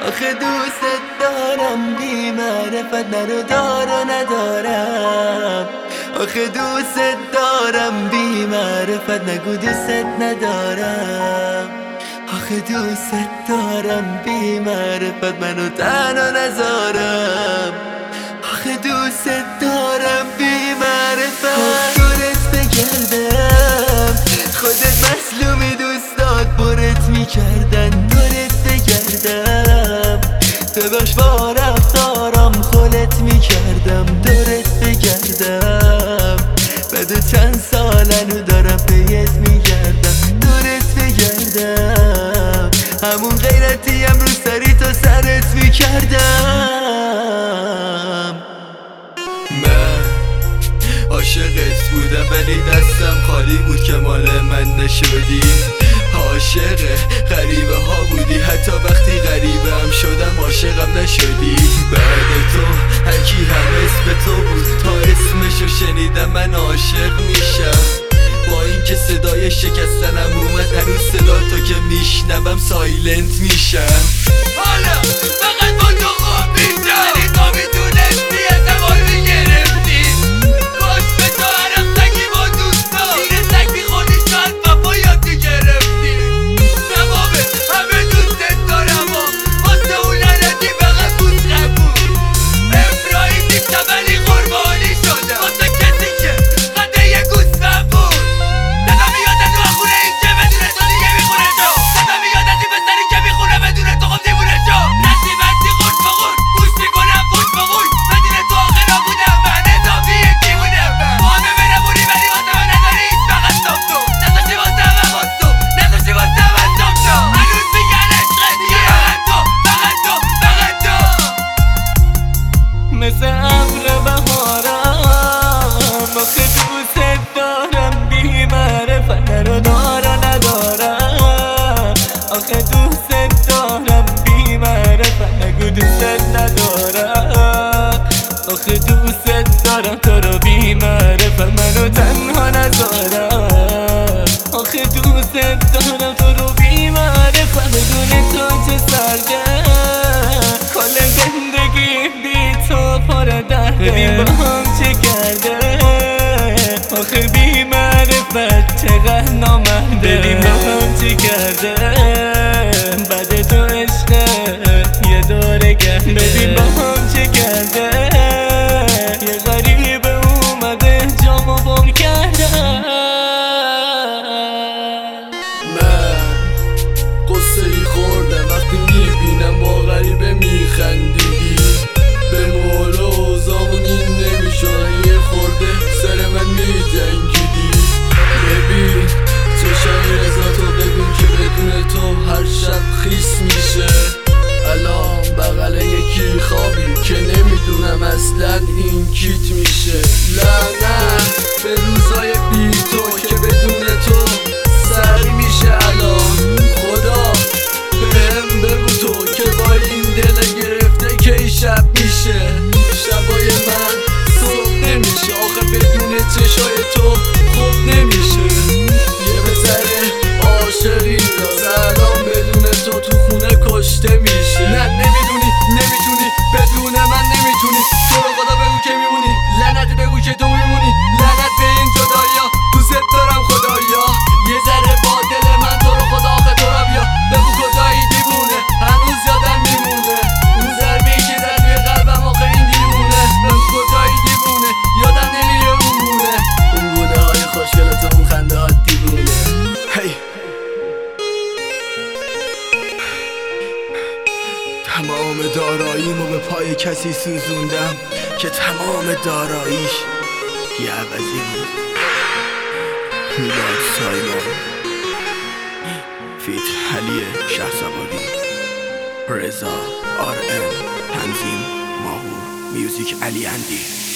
آخه دوست دارم بی معرفت نرو دار و ندارم. آخه دوست دارم بی معرفت نگو دوست ندارم. آخه دوست دارم بی معرفت منو تنها نذارم. آخه دوست دارم بی معرفت دورت بگردم. خودت مسلومی دوستات برت میکردن دورت بگردم. ببخش با رفتارم خلت میکردم دورت بگردم. بعد چند سالنو دارم پیت میگردم دورت بگردم. همون غیرتیم رو سری تا سرت میکردم. من عاشقت بودم ولی دستم خالی بود که مال من نشدی. عاشق غریبه ها بودی حتی وقتی غریبه هم شدم عاشقم نشدی. بعد تو هرکی هم اسم تو بود تا اسمشو شنیدم من عاشق میشم. با اینکه صدای شکستنم اومد هنوز صدا تو که میشنوم سایلنت میشم. حالا فقط با تو خواب بیشتر ولی تو میدونستی اعتبار میگرفتی. کاش به تو عرق سگی با دوستا زیر سگ میخوردی شاید وفا یاد میگرفتی. تمامه همه دوستت دارم و واسه اون لعنتی فقط بوس قبول. ابراهیم نیستم ولی قربانی شدم واسه کسی که قده یه گوسفند بود. صدا میاد از اون خونه این که بدون تو دیگه میخونه جو. صدا میاد از این پسری که میخونه بدون تو خب دیوونه شو. نسی بستی خورد بخور گوش میکنم پشت بخور. بدون تو آخه نبودم من اضافی دیوونه. با همه برمونی ولی واسه من نداری هیچ فقط صبح تو نذاشتی واسه من باستو نذاشتی واسه من صبح تو. هنوز میگن عشقت دیگه فقط تو فقط تو فقط تو. مثل ابر بهارم آخه دوست دارم بی معرفت نرو دار و ندارم. آخه دوست دارم بی معرفت نگو دوست ندارم. آخه دوست دارم تو رو بی معرفت منو تنها نذارم. آخه دوست دارم تو رو بی معرفت بدون تو چه سرگرم. کل زندگی بی تو پر درده ببین با هم چه کرده. آخه بی معرفت چقدر نامرده ببین با هم چه کرده. بعد تو عشقت یه دوره گرده ببین با هم چه کرده. یه غریبه اومده جامو بام کرده. من قصه ای خوردم وقتی میبینم با غریبه میخندیدی. به مولا اوزامون این نمیشد یه خورده سر من میجنگیدی. ببین چشای رضا تو ببین که بدون تو هر شب خیس میشه. الان بغل یکی خوابی که نمیدونم اصلا این کیت میشه. لعنت به روزای بی تو که بدون تو سر میشه. الان خدا بهم بگو تو که با این دل گرفته کی شب میشه. شبای من صبح نمیشه آخه بدون چشای تو خوب نمیشه. یه بذره عاشقی دازه الان بدون تو تو خونه کشته میشه. نه نمیدونی بدون من نمیتونی. تو رو خدا بگو که میمونی لعنتی بگو که تو میمونی. لعنت به این جدایا دوست دارم خدایا. یه ذره با دل من تو رو خدا آخه تو رو بیا بگو کجایی دیوونه. هنوز یادم میمونه اون ضربه‌ای که زد توی قلبم آخه این دیوونه. بگو کجایی دیوونه یادم نمیره اونه. اون گونه های خوشگل تو اون خنده ها دیوونه. هی تمام داراییمو به پای کسی سوزوندم که تمام داراییش یه عوضی بود. میلاد سایمان فیت علی شهسواری رضا RM تنظیم ماهور میوزیک علی اندی.